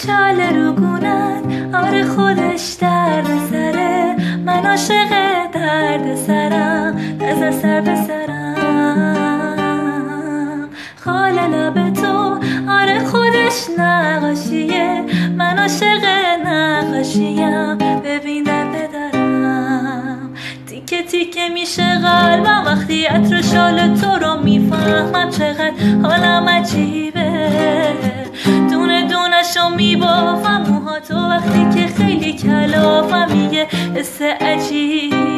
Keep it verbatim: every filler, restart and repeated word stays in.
چاله رو گونت آره خودش درد سره، من عاشق درد سرم از سر به سرم. خال لب تو آره خودش نقاشیه، من عاشق نقاشیم ببین در بدرم. تیکه تیکه میشه قلبم وقتی عطر شال تو رو میفهمم، چقدر حالم عجیبه دونه دونشو میبافم موها تو وقتی که خیلی کلافم، یه حس عجیب